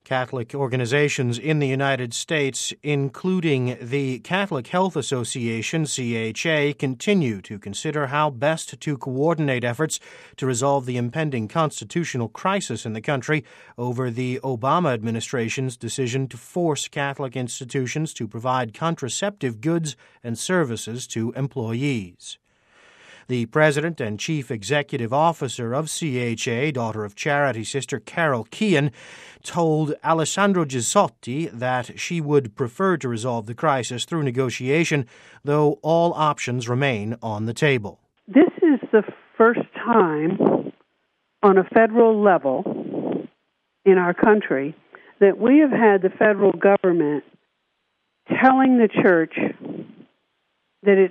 Catholic organizations in the United States, including the Catholic Health Association, CHA, continue to consider how best to coordinate efforts to resolve the impending constitutional crisis in the country over the Obama administration's decision to force Catholic institutions to provide contraceptive goods and services to employees. The president and chief executive officer of CHA, daughter of Charity Sister Carol Keehan, told Alessandro Gisotti that she would prefer to resolve the crisis through negotiation, though all options remain on the table. This is the first time on a federal level in our country that we have had the federal government telling the church that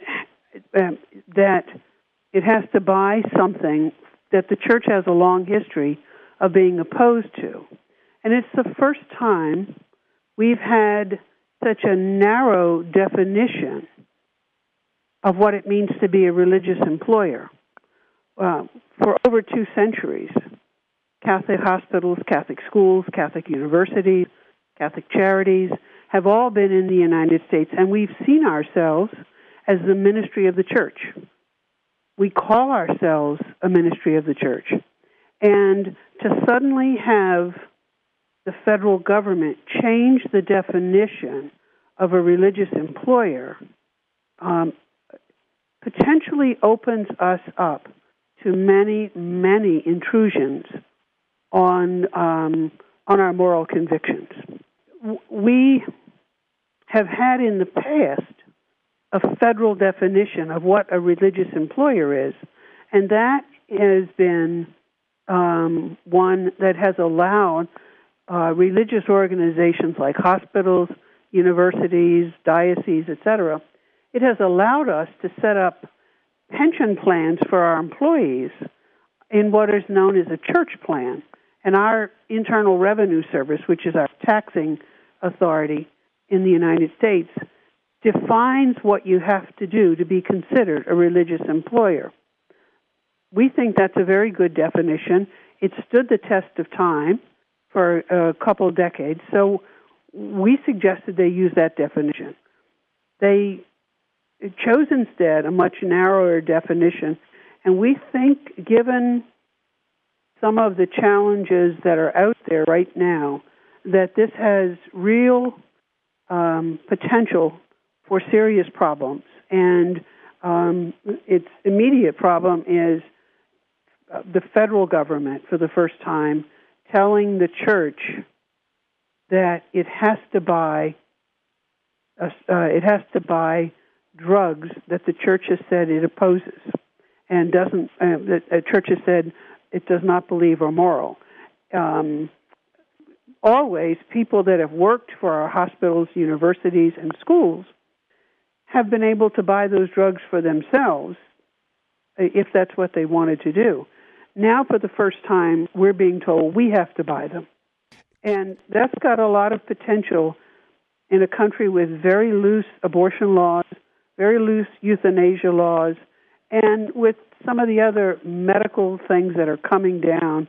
it has to buy something that the church has a long history of being opposed to. And it's the first time we've had such a narrow definition of what it means to be a religious employer. For over 2 centuries, Catholic hospitals, Catholic schools, Catholic universities, Catholic charities have all been in the United States, and we've seen ourselves as the ministry of the church. We call ourselves a ministry of the church. And to suddenly have the federal government change the definition of a religious employer potentially opens us up to many, many intrusions on our moral convictions. We have had in the past a federal definition of what a religious employer is, and that has been one that has allowed religious organizations like hospitals, universities, dioceses, etc. It has allowed us to set up pension plans for our employees in what is known as a church plan. And our Internal Revenue Service, which is our taxing authority in the United States, defines what you have to do to be considered a religious employer. We think that's a very good definition. It stood the test of time for a couple of decades, so we suggested they use that definition. They chose instead a much narrower definition, and we think, given some of the challenges that are out there right now, that this has real potential for serious problems. And its immediate problem is the federal government, for the first time, telling the church that it has to buy drugs that the church has said it opposes and doesn't. The church has said it does not believe are moral. Always, people that have worked for our hospitals, universities, and schools have been able to buy those drugs for themselves if that's what they wanted to do. Now, for the first time, we're being told we have to buy them. And that's got a lot of potential in a country with very loose abortion laws, very loose euthanasia laws, and with some of the other medical things that are coming down.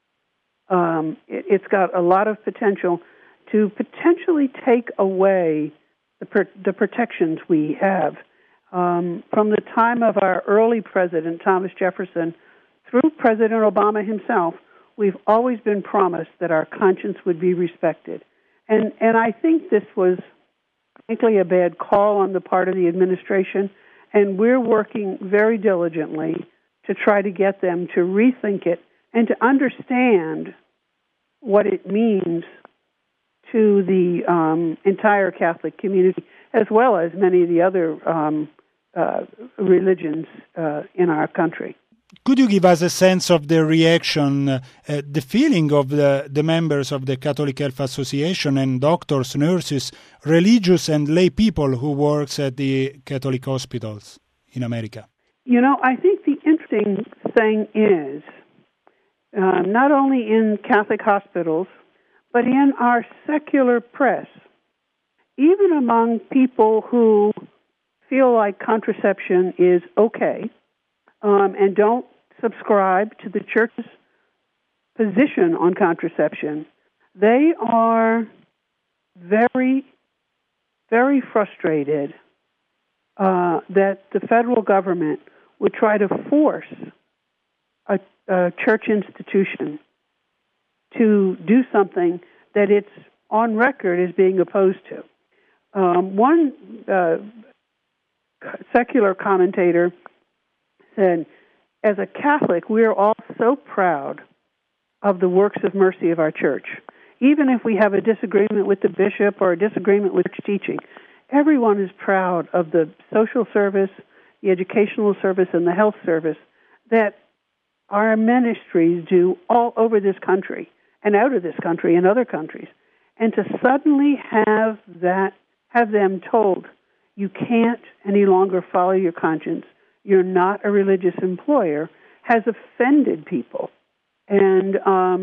It's got a lot of potential to potentially take away the protections we have. From the time of our early president, Thomas Jefferson, through President Obama himself, we've always been promised that our conscience would be respected. And I think this was, frankly, a bad call on the part of the administration, and we're working very diligently to try to get them to rethink it and to understand what it means to the entire Catholic community, as well as many of the other religions in our country. Could you give us a sense of the reaction, the feeling of the members of the Catholic Health Association and doctors, nurses, religious and lay people who work at the Catholic hospitals in America? You know, I think the interesting thing is, not only in Catholic hospitals, but in our secular press, even among people who feel like contraception is okay, and don't subscribe to the church's position on contraception, They are very, very frustrated that the federal government would try to force a church institution to do something that it's on record as being opposed to. One secular commentator said, as a Catholic, we are all so proud of the works of mercy of our church. Even if we have a disagreement with the bishop or a disagreement with teaching, everyone is proud of the social service, the educational service, and the health service that our ministries do all over this country and out of this country and other countries. And to suddenly have them told, you can't any longer follow your conscience, you're not a religious employer, has offended people. And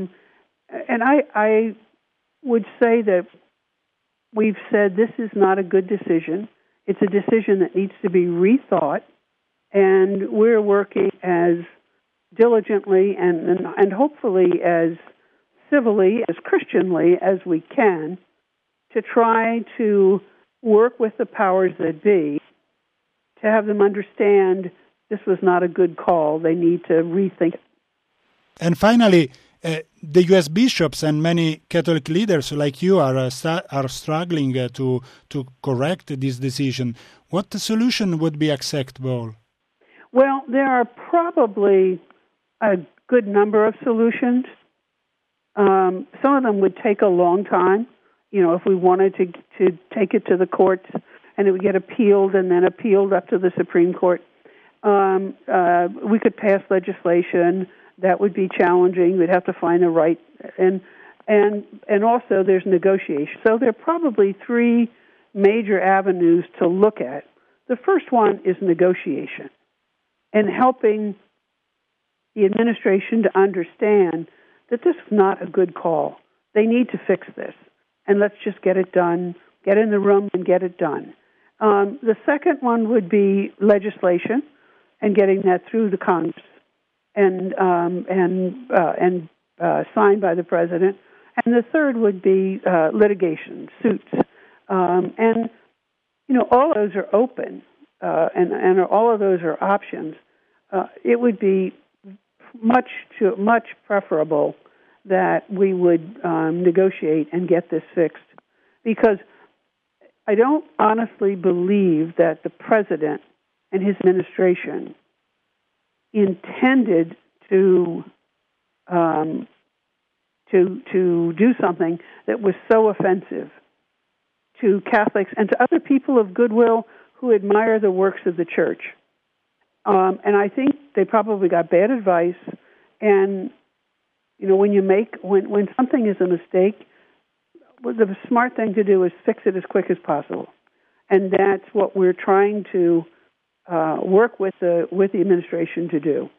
I would say that we've said this is not a good decision. It's a decision that needs to be rethought, and we're working as diligently and hopefully as civilly, as Christianly as we can to try to work with the powers that be to have them understand this was not a good call. They need to rethink it. And finally, the U.S. bishops and many Catholic leaders like you are struggling to correct this decision. What solution would be acceptable? Well, there are probably a good number of solutions. Some of them would take a long time. You know, if we wanted to take it to the courts and it would get appealed and then appealed up to the Supreme Court, we could pass legislation. That would be challenging. We'd have to find the right, and also there's negotiation. So there are probably three major avenues to look at. The first one is negotiation and helping the administration to understand that this is not a good call. They need to fix this, and let's just get it done, get in the room and get it done. The second one would be legislation and getting that through the Congress and signed by the president. And the third would be litigation, suits. And, you know, all those are open, and all of those are options. It would be much preferable that we would negotiate and get this fixed, because I don't honestly believe that the president and his administration intended to do something that was so offensive to Catholics and to other people of goodwill who admire the works of the church. And I think they probably got bad advice. And you know, when something is a mistake, well, the smart thing to do is fix it as quick as possible, and that's what we're trying to work with the administration to do.